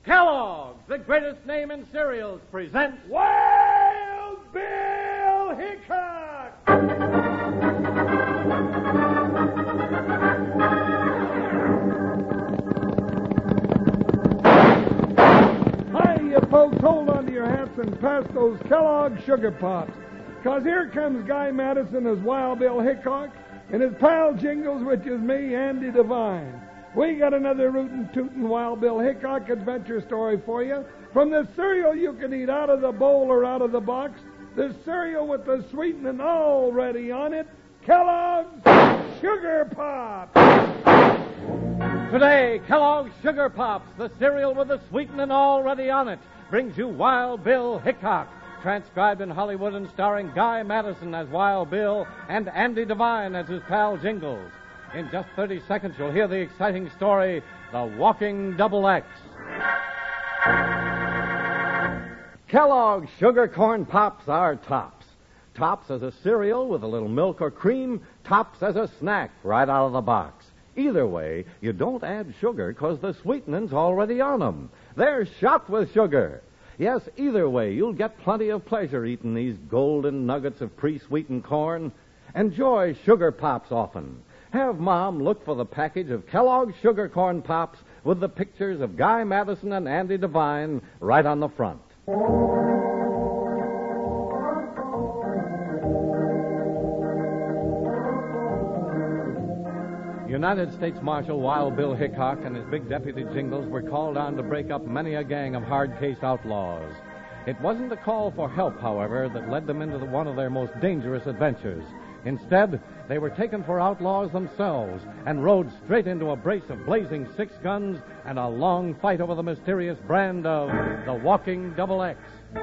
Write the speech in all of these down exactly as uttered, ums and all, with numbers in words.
Kellogg's, the greatest name in cereals, presents Wild Bill Hickok! Hi, you folks, hold on to your hats and pass those Kellogg's Sugar Pops. Because here comes Guy Madison as Wild Bill Hickok and his pal Jingles, which is me, Andy Devine. We got another rootin' tootin' Wild Bill Hickok adventure story for you. From the cereal you can eat out of the bowl or out of the box, the cereal with the sweetening already on it, Kellogg's Sugar Pops. Today, Kellogg's Sugar Pops, the cereal with the sweetening already on it, brings you Wild Bill Hickok, transcribed in Hollywood and starring Guy Madison as Wild Bill and Andy Devine as his pal Jingles. In just thirty seconds, you'll hear the exciting story, The Walking Double X. Kellogg's Sugar Corn Pops are tops. Tops as a cereal with a little milk or cream, tops as a snack right out of the box. Either way, you don't add sugar because the sweetening's already on them. They're shot with sugar. Yes, either way, you'll get plenty of pleasure eating these golden nuggets of pre-sweetened corn. Enjoy Sugar Pops often. Have Mom look for the package of Kellogg's Sugar Corn Pops with the pictures of Guy Madison and Andy Devine right on the front. United States Marshal Wild Bill Hickok and his big deputy Jingles were called on to break up many a gang of hard-case outlaws. It wasn't a call for help, however, that led them into the, one of their most dangerous adventures. Instead, they were taken for outlaws themselves and rode straight into a brace of blazing six guns and a long fight over the mysterious brand of the Walking Double X.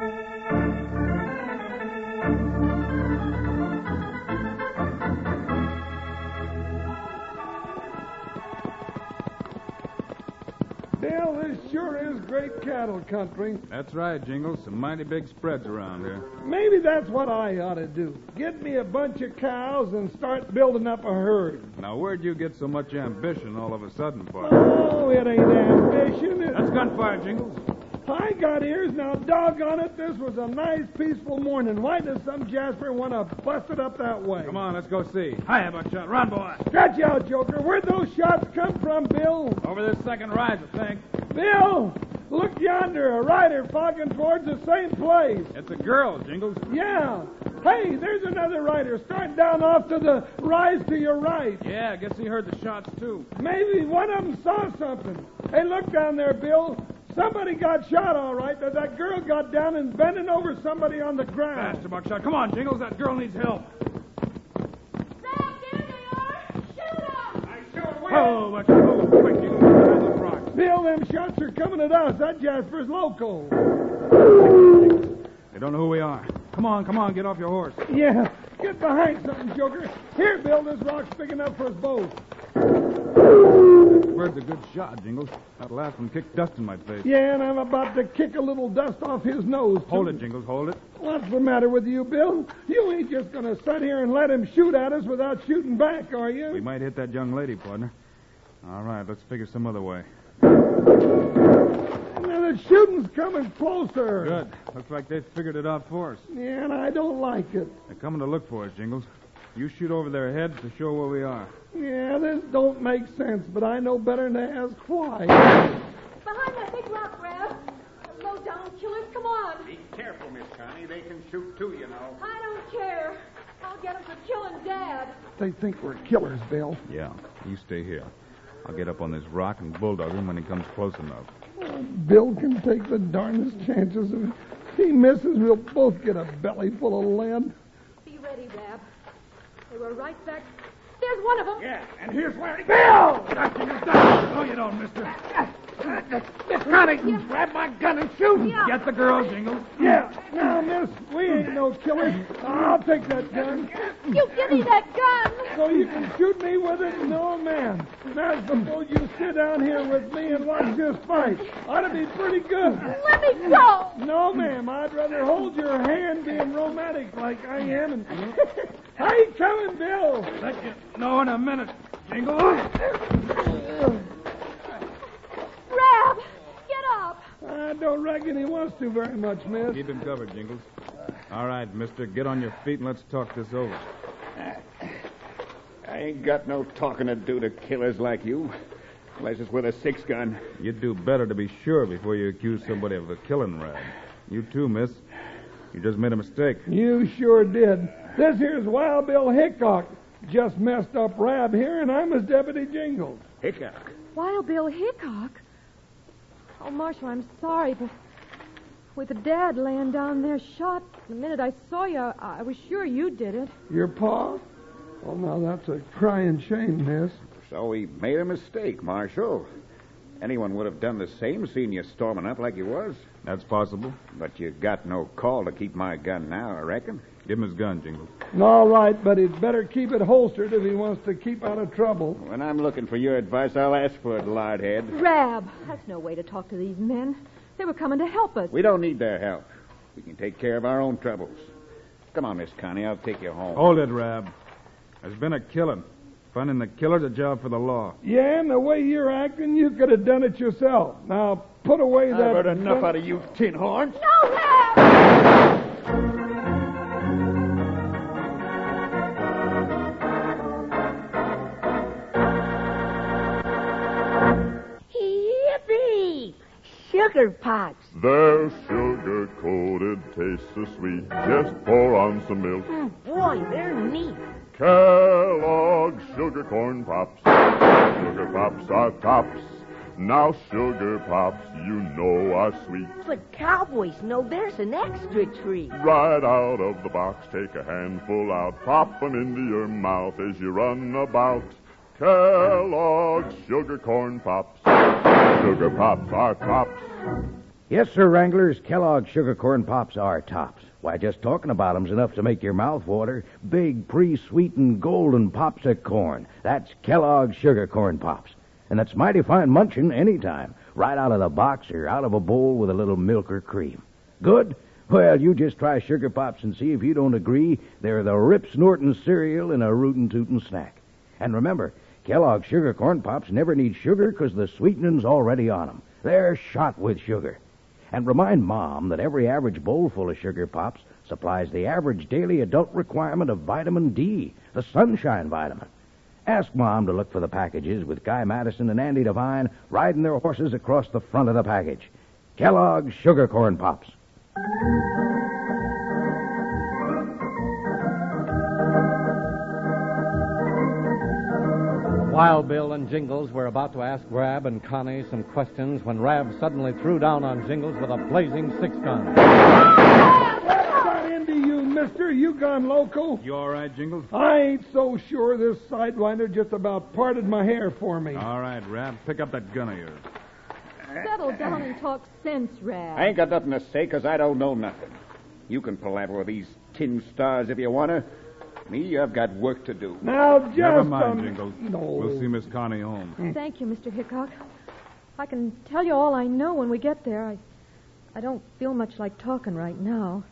Bill, this sure is great cattle country. That's right, Jingles. Some mighty big spreads around here. Maybe that's what I ought to do. Get me a bunch of cows and start building up a herd. Now, where'd you get so much ambition all of a sudden, boy? Oh, it ain't ambition. It... That's gunfire, Jingles. I got ears. Now, doggone it, this was a nice, peaceful morning. Why does some Jasper want to bust it up that way? Come on, let's go see. Hi, buckshot. Run, boy. Stretch out, Joker. Where'd those shots come from, Bill? Over this second rise, I think. Bill, look yonder. A rider fogging towards the same place. It's a girl, Jingles. Yeah. Hey, there's another rider starting down off to the rise to your right. Yeah, I guess he heard the shots, too. Maybe one of them saw something. Hey, look down there, Bill. Somebody got shot, all right. That, that girl got down and bending over somebody on the ground. Faster, buckshot. Come on, Jingles. That girl needs help. Sam, there they are. Shoot them. I sure will. Oh, buckshot. Oh, quick, Jingles. Behind those rocks. Bill, them shots are coming at us. That Jasper's local. They don't know who we are. Come on, come on. Get off your horse. Yeah, get behind something, Joker. Here, Bill, this rock's big enough for us both. That bird's a good shot, Jingles. That last one kicked dust in my face. Yeah, and I'm about to kick a little dust off his nose, too. Hold it, Jingles. Hold it. What's the matter with you, Bill? You ain't just going to sit here and let him shoot at us without shooting back, are you? We might hit that young lady, partner. All right, let's figure some other way. Now, the shooting's coming closer. Good. Looks like they've figured it out for us. Yeah, and I don't like it. They're coming to look for us, Jingles. You shoot over their heads to show where we are. Yeah, this don't make sense, but I know better than to ask why. Behind that big rock, Rab. Low down killers, come on. Be careful, Miss Connie. They can shoot too, you know. I don't care. I'll get them for killing Dad. They think we're killers, Bill. Yeah, you stay here. I'll get up on this rock and bulldog him when he comes close enough. Oh, Bill can take the darndest chances. If he misses, we'll both get a belly full of lead. Be ready, Rab. They were right back. There's one of them. Yeah, and here's where... He... Bill! Got you, stop. No, you don't, mister. Miss Connie, grab my gun and shoot. Yeah. Get the girl, Jingles. Yeah. Now, miss, we ain't no killers. I'll take that gun. You give me that gun. So you can shoot me with it? No, ma'am. Now, suppose you sit down here with me and watch this fight. Ought to be pretty good. Let me go. No, ma'am. I'd rather hold your hand being romantic like I am. And how you coming, Bill? Let you know in a minute, Jingles. Rab, get up. don't reckon he wants to very much, miss. Keep him covered, Jingles. All right, mister, get on your feet and let's talk this over. I ain't got no talking to do to killers like you, unless it's with a six-gun. You'd do better to be sure before you accuse somebody of a killing, Rab. You too, miss. You just made a mistake. You sure did. This here's Wild Bill Hickok. Just messed up Rab here, and I'm his deputy Jingles. Hickok? Wild Bill Hickok? Oh, Marshal, I'm sorry, but with the dad laying down there shot, the minute I saw you, I, I was sure you did it. Your pa? Well, now that's a crying shame, miss. So we made a mistake, Marshal. Anyone would have done the same, seen you storming up like you was. That's possible. But you got no call to keep my gun now, I reckon. Give him his gun, Jingles. All right, but he'd better keep it holstered if he wants to keep out of trouble. When I'm looking for your advice, I'll ask for it, Lardhead. Rab, that's no way to talk to these men. They were coming to help us. We don't need their help. We can take care of our own troubles. Come on, Miss Connie, I'll take you home. Hold it, Rab. There's been a killing. Finding the killer's a job for the law. Yeah, and the way you're acting, you could have done it yourself. Now, put away that... I've heard enough out of you tin horns. No, Rab! Yippee! Sugar pops. They're sugar-coated, taste so sweet. Just pour on some milk. Mm, boy, they're neat. Kellogg's Sugar Corn Pops. Sugar Pops are tops. Now Sugar Pops, you know, are sweet. But cowboys know there's an extra treat. Right out of the box, take a handful out. Pop 'em into your mouth as you run about. Kellogg's Sugar Corn Pops. Sugar Pops are tops. Yes, sir, Wranglers. Kellogg's Sugar Corn Pops are tops. Why, just talking about 'em's enough to make your mouth water. Big, pre-sweetened, golden pops of corn. That's Kellogg's Sugar Corn Pops. And that's mighty fine munchin' any time, right out of the box or out of a bowl with a little milk or cream. Good? Well, you just try Sugar Pops and see if you don't agree they're the rip-snorting cereal in a rootin'-tootin' snack. And remember, Kellogg's Sugar Corn Pops never need sugar because the sweetening's already on 'em. They're shot with sugar. And remind Mom that every average bowl full of Sugar Pops supplies the average daily adult requirement of vitamin D, the sunshine vitamin. Ask Mom to look for the packages with Guy Madison and Andy Devine riding their horses across the front of the package. Kellogg's Sugar Corn Pops. Wild Bill and Jingles were about to ask Rab and Connie some questions when Rab suddenly threw down on Jingles with a blazing six-gun. What's got into you, mister? You gone loco? You all right, Jingles? I ain't so sure this sidewinder just about parted my hair for me. All right, Rab, pick up that gun of yours. Settle down and talk sense, Rab. I ain't got nothing to say because I don't know nothing. You can palaver with these tin stars if you want to. Me, I've got work to do. Now, just... Never mind, um, Jingles. No. We'll see Miss Connie home. Thank you, Mister Hickok. I can tell you all I know when we get there. I, I don't feel much like talking right now.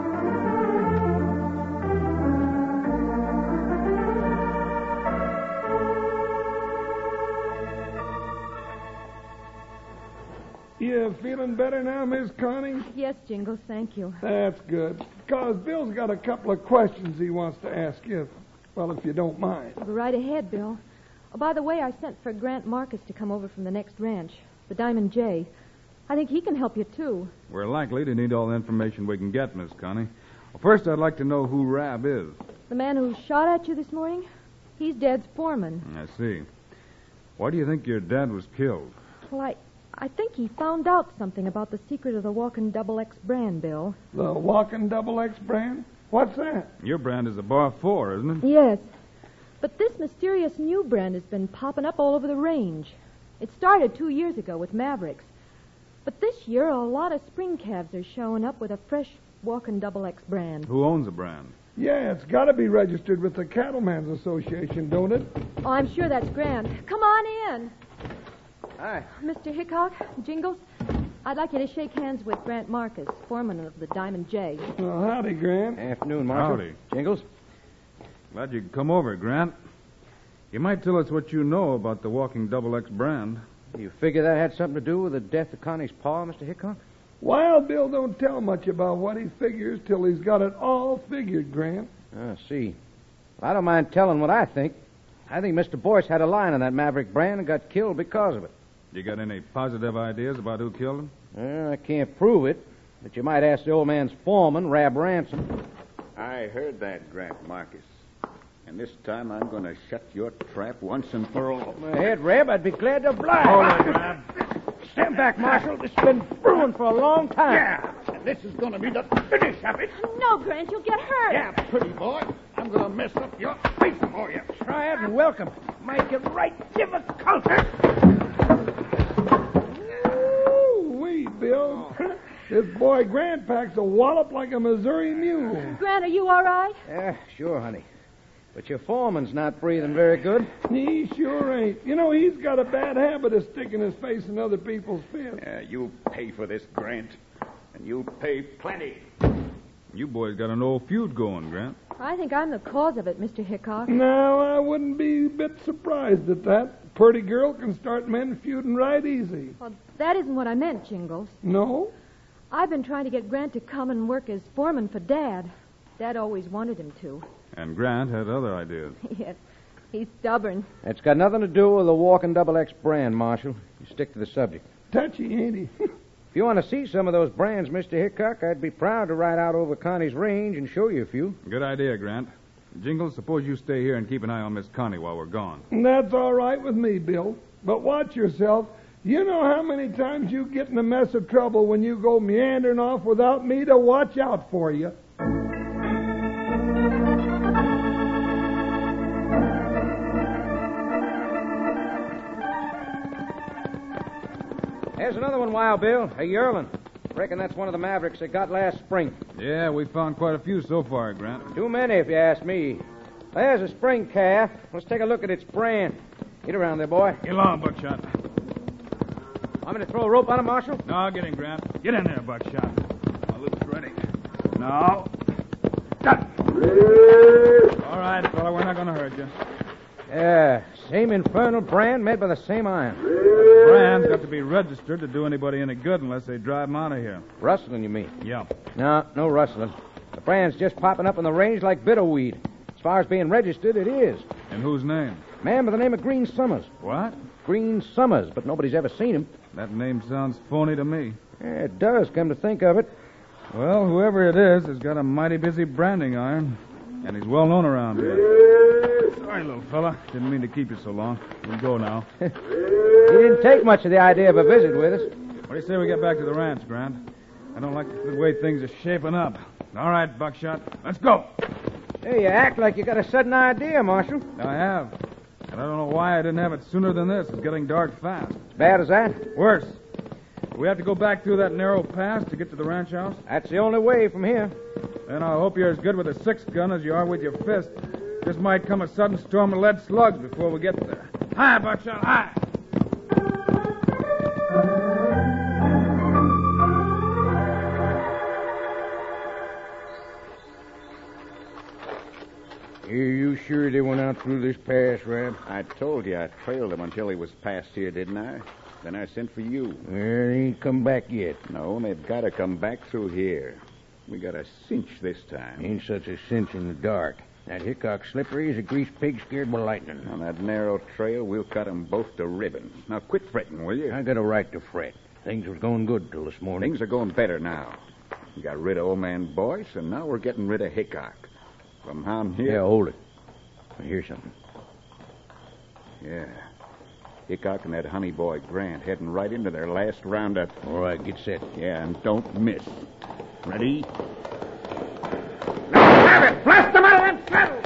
You feeling better now, Miss Connie? Yes, Jingles, thank you. That's good. Because Bill's got a couple of questions he wants to ask you. Well, if you don't mind. Go right ahead, Bill. Oh, by the way, I sent for Grant Marcus to come over from the next ranch, the Diamond J. I think he can help you, too. We're likely to need all the information we can get, Miss Connie. Well, first, I'd like to know who Rab is. The man who shot at you this morning? He's Dad's foreman. I see. Why do you think your dad was killed? Well, I... I think he found out something about the secret of the Walkin' Double X brand, Bill. The Walkin' Double X brand? What's that? Your brand is a Bar four, isn't it? Yes. But this mysterious new brand has been popping up all over the range. It started two years ago with Mavericks. But this year, a lot of spring calves are showing up with a fresh Walkin' Double X brand. Who owns the brand? Yeah, it's got to be registered with the Cattlemen's Association, don't it? Oh, I'm sure that's Grant. Come on in. Hi. Mister Hickok, Jingles, I'd like you to shake hands with Grant Marcus, foreman of the Diamond J. Well, howdy, Grant. Afternoon, Marshal. Howdy. Jingles? Glad you could come over, Grant. You might tell us what you know about the Walking Double X brand. You figure that had something to do with the death of Connie's pa, Mister Hickok? Wild Bill don't tell much about what he figures till he's got it all figured, Grant. I see. Well, I don't mind telling what I think. I think Mister Boyce had a line on that Maverick brand and got killed because of it. You got any positive ideas about who killed him? Well, I can't prove it, but you might ask the old man's foreman, Rab Ransom. I heard that, Grant Marcus. And this time I'm going to shut your trap once and for all. Go ahead, Reb. I'd be glad to oblige. Hold it, Rab. Stand back, Marshal. This has been brewing for a long time. Yeah, and this is going to be the finish of it. No, Grant, you'll get hurt. Yeah, pretty boy. I'm going to mess up your face for you. Try it and welcome. Make it right difficult. Ooh-wee, Bill. This boy Grant packs a wallop like a Missouri mule. Grant, are you all right? Yeah, sure, honey. But your foreman's not breathing very good. He sure ain't. You know, he's got a bad habit of sticking his face in other people's fists. Yeah, you'll pay for this, Grant. And you'll pay plenty. You boys got an old feud going, Grant. I think I'm the cause of it, Mister Hickok. Now, I wouldn't be a bit surprised at that. Pretty girl can start men feuding right easy. Well, that isn't what I meant, Jingles. No? I've been trying to get Grant to come and work as foreman for Dad. Dad always wanted him to. And Grant had other ideas. Yes, he's stubborn. It's got nothing to do with the Walking Double X brand, Marshal. You stick to the subject. Touchy, ain't he? If you want to see some of those brands, Mister Hickok, I'd be proud to ride out over Connie's range and show you a few. Good idea, Grant. Jingles, suppose you stay here and keep an eye on Miss Connie while we're gone. That's all right with me, Bill. But watch yourself. You know how many times you get in a mess of trouble when you go meandering off without me to watch out for you. There's another one, Wild Bill. A yearling. Reckon that's one of the Mavericks they got last spring. Yeah, we found quite a few so far, Grant. Too many, if you ask me. There's a spring calf. Let's take a look at its brand. Get around there, boy. Get along, Buckshot. Want me to throw a rope on him, Marshal? No, get in, Grant. Get in there, Buckshot. Now, look ready. Now. Got it. All right, fella, we're not going to hurt you. Yeah, same infernal brand made by the same iron. The brand's got to be registered to do anybody any good unless they drive them out of here. Rustling, you mean? Yeah. No, no rustling. The brand's just popping up on the range like bitterweed. As far as being registered, it is. In whose name? Man by the name of Green Summers. What? Green Summers, but nobody's ever seen him. That name sounds phony to me. Yeah, it does, come to think of it. Well, whoever it is has got a mighty busy branding iron, and he's well known around here. Sorry, little fella. Didn't mean to keep you so long. We'll go now. He didn't take much of the idea of a visit with us. What do you say we get back to the ranch, Grant? I don't like the way things are shaping up. All right, Buckshot. Let's go. Hey, you act like you got a sudden idea, Marshal. I have. And I don't know why I didn't have it sooner than this. It's getting dark fast. As bad as that? Worse. We have to go back through that narrow pass to get to the ranch house? That's the only way from here. Then I hope you're as good with a six-gun as you are with your fist. This might come a sudden storm of lead slugs before we get there. Hi, Buckshot, hi! Are you sure they went out through this pass, Rab? I told you I trailed him until he was past here, didn't I? Then I sent for you. Well, they ain't come back yet. No, they've got to come back through here. We got a cinch this time. Ain't such a cinch in the dark. That Hickok slippery is a greased pig scared by lightning. On that narrow trail, we'll cut them both to ribbons. Now, quit fretting, will you? I got a right to fret. Things was going good till this morning. Things are going better now. We got rid of old man Boyce, and now we're getting rid of Hickok. From on here... Yeah, hold it. I hear something. Yeah. Hickok and that honey boy Grant heading right into their last roundup. All right, get set. Yeah, and don't miss. Ready? Now, have it! Blast them out of that saddle!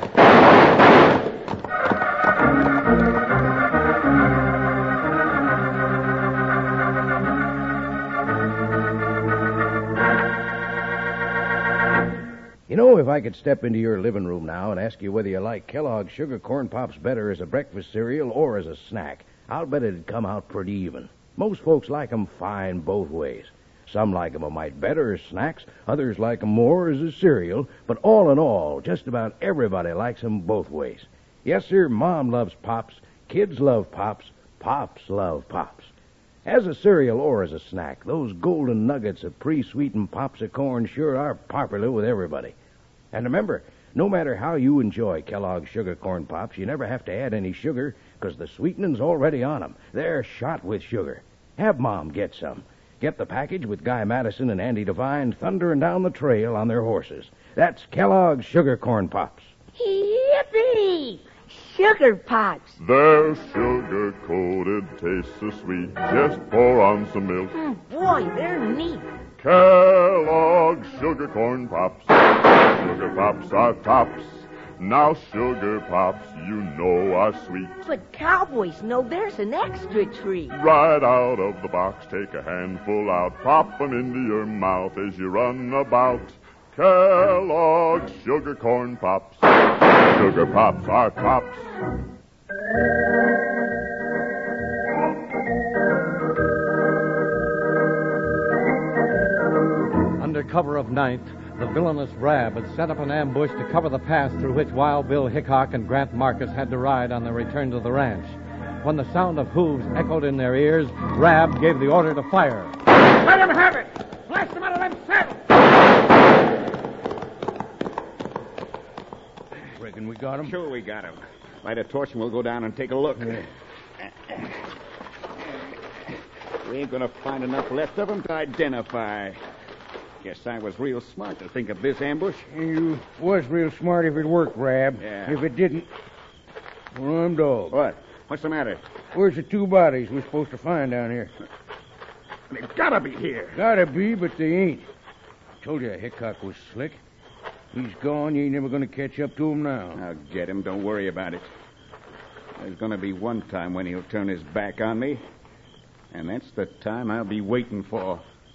You know, if I could step into your living room now and ask you whether you like Kellogg's Sugar Corn Pops better as a breakfast cereal or as a snack, I'll bet it'd come out pretty even. Most folks like 'em fine both ways. Some like 'em a mite better as snacks, others like 'em more as a cereal, but all in all, just about everybody likes 'em both ways. Yes, sir, Mom loves Pops, kids love Pops, Pops love Pops. As a cereal or as a snack, those golden nuggets of pre-sweetened pops of corn sure are popular with everybody. And remember, no matter how you enjoy Kellogg's Sugar Corn Pops, you never have to add any sugar because the sweetening's already on them. They're shot with sugar. Have Mom get some. Get the package with Guy Madison and Andy Devine thundering down the trail on their horses. That's Kellogg's Sugar Corn Pops. Yippee! Sugar Pops. They're sugar-coated, taste so sweet. Just pour on some milk. Mm, boy, they're neat. Kellogg's Sugar Corn Pops. Sugar Pops are tops. Now Sugar Pops, you know, are sweet. But cowboys know there's an extra treat. Right out of the box, take a handful out. Pop 'em into your mouth as you run about. Kellogg's Sugar Corn Pops. Sugar Pops are tops. Under cover of night, the villainous Rab had set up an ambush to cover the pass through which Wild Bill Hickok and Grant Marcus had to ride on their return to the ranch. When the sound of hooves echoed in their ears, Rab gave the order to fire. Let him have it! Blast him out of them saddles! Reckon we got him? Sure we got him. Light a torch and we'll go down and take a look. Yeah. We ain't gonna find enough left of them to identify. Guess I was real smart to think of this ambush. You was real smart if it worked, Rab. Yeah. If it didn't, well, I'm dog. What? What's the matter? Where's the two bodies we're supposed to find down here? They gotta be here. Gotta be, but they ain't. Told you Hickok was slick. He's gone. You ain't never gonna catch up to him now. I'll get him. Don't worry about it. There's gonna be one time when he'll turn his back on me, and that's the time I'll be waiting for.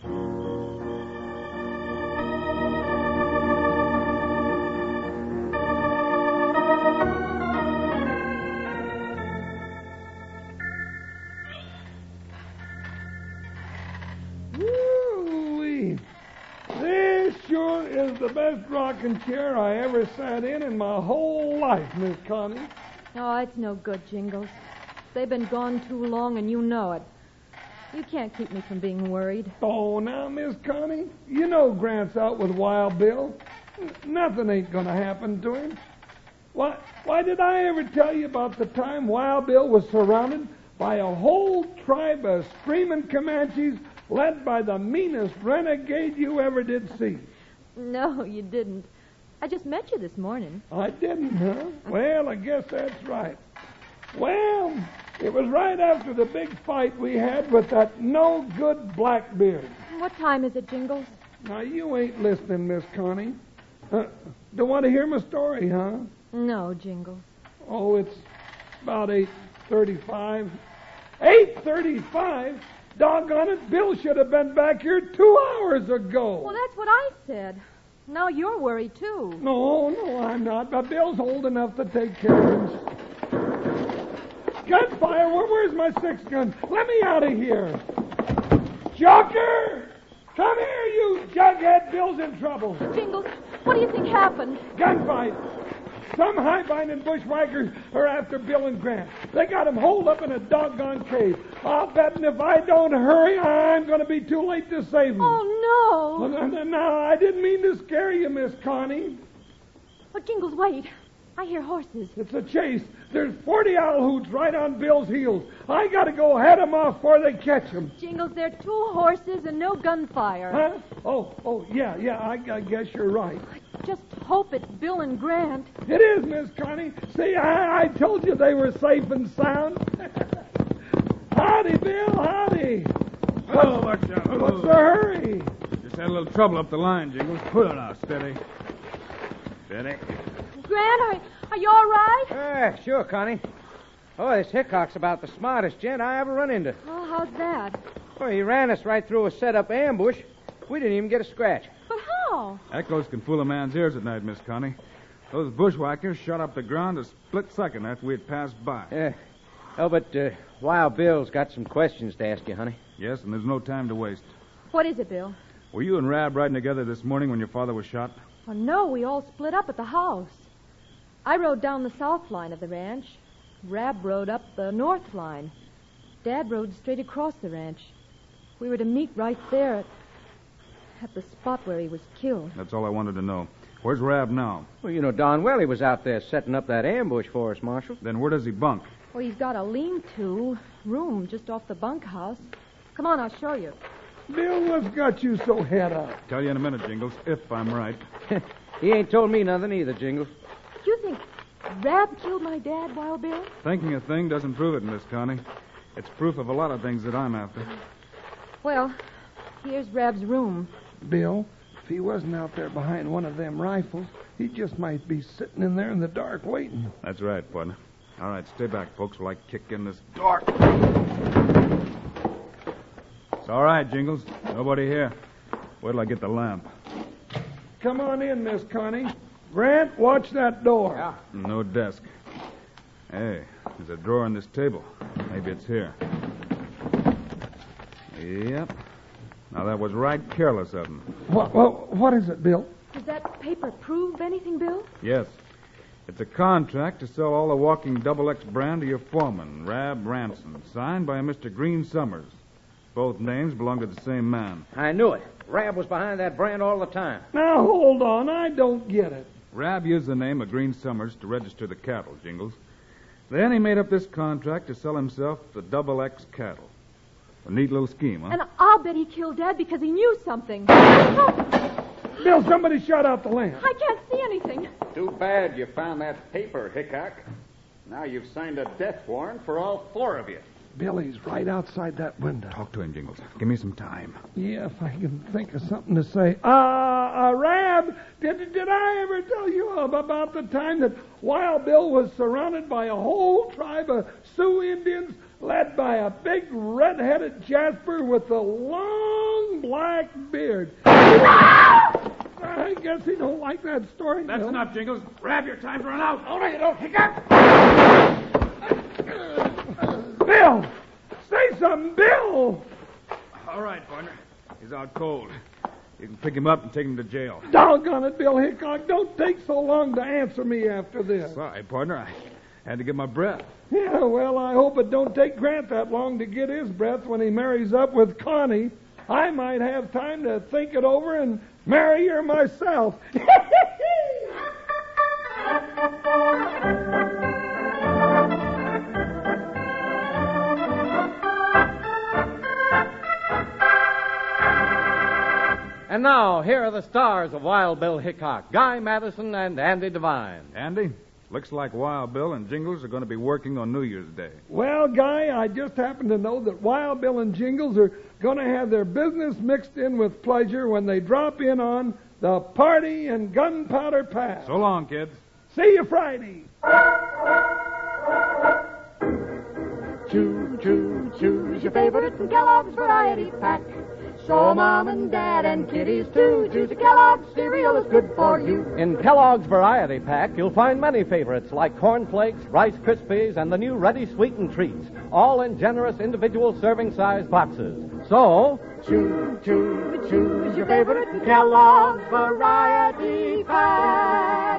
Woo-wee. This sure is the best rocking chair I ever sat in in my whole life, Miss Connie. Oh, it's no good, Jingles. They've been gone too long, and you know it. You can't keep me from being worried. Oh, now, Miss Connie, you know Grant's out with Wild Bill. N- nothing ain't gonna happen to him. Why, why did I ever tell you about the time Wild Bill was surrounded by a whole tribe of screaming Comanches led by the meanest renegade you ever did see? No, you didn't. I just met you this morning. I didn't, huh? Well, I guess that's right. Well, it was right after the big fight we had with that no-good Blackbeard. What time is it, Jingles? Now, you ain't listening, Miss Connie. Uh, don't want to hear my story, huh? No, Jingles. Oh, it's about eight thirty-five. eight thirty-five? Doggone it, Bill should have been back here two hours ago. Well, that's what I said. Now you're worried, too. No, no, I'm not. But Bill's old enough to take care of him. Gunfire! Where, where's my six gun? Let me out of here. Joker! Come here, you jughead. Bill's in trouble. Jingles, what do you think happened? Gunfight. Some high-binding bushwhackers are after Bill and Grant. They got him holed up in a doggone cave. I'll bet if I don't hurry, I'm going to be too late to save him. Oh, no. No, no, no, I didn't mean to scare you, Miss Connie. Oh, Jingles, wait. I hear horses. It's a chase. There's forty owl hoots right on Bill's heels. I got to go head 'em off before they catch him. Jingles, there are two horses and no gunfire. Huh? Oh, oh, yeah, yeah, I, I guess you're right. I just hope it's Bill and Grant. It is, Miss Connie. See, I, I told you they were safe and sound. Howdy, Bill, howdy. Oh, watch out. What's the hurry? Just had a little trouble up the line, Jingles. Pull it out, steady. Steady. Grant, are, are you all right? Ah, sure, Connie. Oh, this Hickok's about the smartest gent I ever run into. Oh, how's that? Well, he ran us right through a set-up ambush. We didn't even get a scratch. But how? Echoes can fool a man's ears at night, Miss Connie. Those bushwhackers shot up the ground a split second after we had passed by. Yeah. Oh, but uh, Wild Bill's got some questions to ask you, honey. Yes, and there's no time to waste. What is it, Bill? Were you and Rab riding together this morning when your father was shot? Oh, no, we all split up at the house. I rode down the south line of the ranch. Rab rode up the north line. Dad rode straight across the ranch. We were to meet right there at, at the spot where he was killed. That's all I wanted to know. Where's Rab now? Well, you know darn well he was out there setting up that ambush for us, Marshal. Then where does he bunk? Well, he's got a lean-to room just off the bunkhouse. Come on, I'll show you. Bill, what's got you so head up? Tell you in a minute, Jingles, if I'm right. He ain't told me nothing either, Jingles. Do you think Rab killed my dad, Wild Bill? Thinking a thing doesn't prove it, Miss Connie. It's proof of a lot of things that I'm after. Well, here's Rab's room. Bill, if he wasn't out there behind one of them rifles, he just might be sitting in there in the dark waiting. That's right, partner. All right, stay back, folks, while I kick in this door. It's all right, Jingles. Nobody here. Wait till I get the lamp. Come on in, Miss Connie. Grant, watch that door. Yeah. No desk. Hey, there's a drawer on this table. Maybe it's here. Yep. Now, that was right careless of him. What, what, what is it, Bill? Does that paper prove anything, Bill? Yes. It's a contract to sell all the Walking Double X brand to your foreman, Rab Ransom, signed by a Mister Green Summers. Both names belong to the same man. I knew it. Rab was behind that brand all the time. Now, hold on. I don't get it. Rab used the name of Green Summers to register the cattle, Jingles. Then he made up this contract to sell himself the Double X cattle. A neat little scheme, huh? And I'll bet he killed Dad because he knew something. Bill, somebody shut out the lamp. I can't see anything. Too bad you found that paper, Hickok. Now you've signed a death warrant for all four of you. Billy's right outside that window. Talk to him, Jingles. Give me some time. Yeah, if I can think of something to say. Uh, uh Rab, did, did I ever tell you about the time that Wild Bill was surrounded by a whole tribe of Sioux Indians led by a big red-headed Jasper with a long black beard? I guess he don't like that story. That's Bill. enough, Jingles. Rab, your time's run out. Oh, no, you don't, Hickok. Bill! Say something, Bill! All right, partner. He's out cold. You can pick him up and take him to jail. Doggone it, Bill Hickok. Don't take so long to answer me after this. Sorry, partner. I had to get my breath. Yeah, well, I hope it don't take Grant that long to get his breath when he marries up with Connie. I might have time to think it over and marry her myself. And now, here are the stars of Wild Bill Hickok, Guy Madison and Andy Devine. Andy, looks like Wild Bill and Jingles are going to be working on New Year's Day. Well, Guy, I just happen to know that Wild Bill and Jingles are going to have their business mixed in with pleasure when they drop in on the Party and Gunpowder Pass. So long, kids. See you Friday. Choo, choo, choose your favorite from Kellogg's Variety Pack. So Mom and Dad and kiddies too. Choose a Kellogg's cereal that's good for you. In Kellogg's Variety Pack, you'll find many favorites like Corn Flakes, Rice Krispies, and the new Ready Sweetened Treats, all in generous individual serving-size boxes. So, choo, choo, choose your favorite from Kellogg's Variety Pack.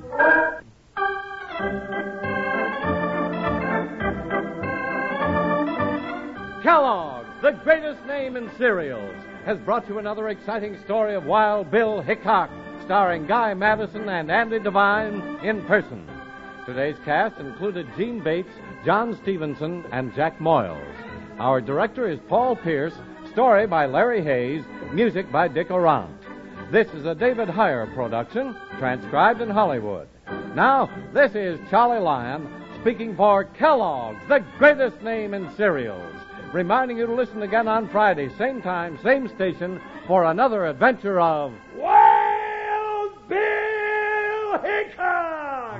Kellogg's, the greatest name in cereals, has brought you another exciting story of Wild Bill Hickok, starring Guy Madison and Andy Devine in person. Today's cast included Gene Bates, John Stevenson, and Jack Moyles. Our director is Paul Pierce, story by Larry Hayes, music by Dick Orant. This is a David Heyer production, transcribed in Hollywood. Now, this is Charlie Lyon speaking for Kellogg's, the greatest name in cereals, reminding you to listen again on Friday, same time, same station, for another adventure of Wild Bill Hickok!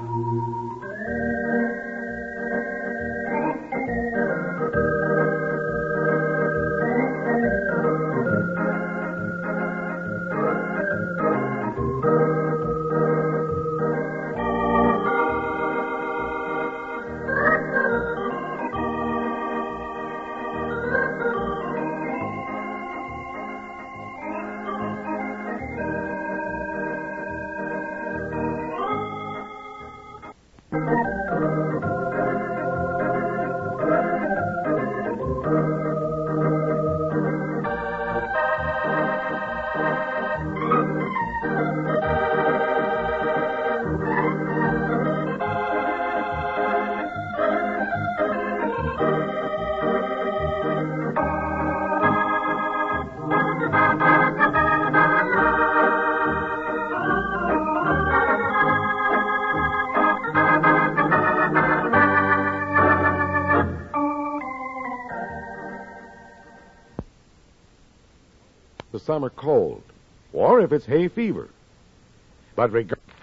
the summer cold or if it's hay fever. But regardless,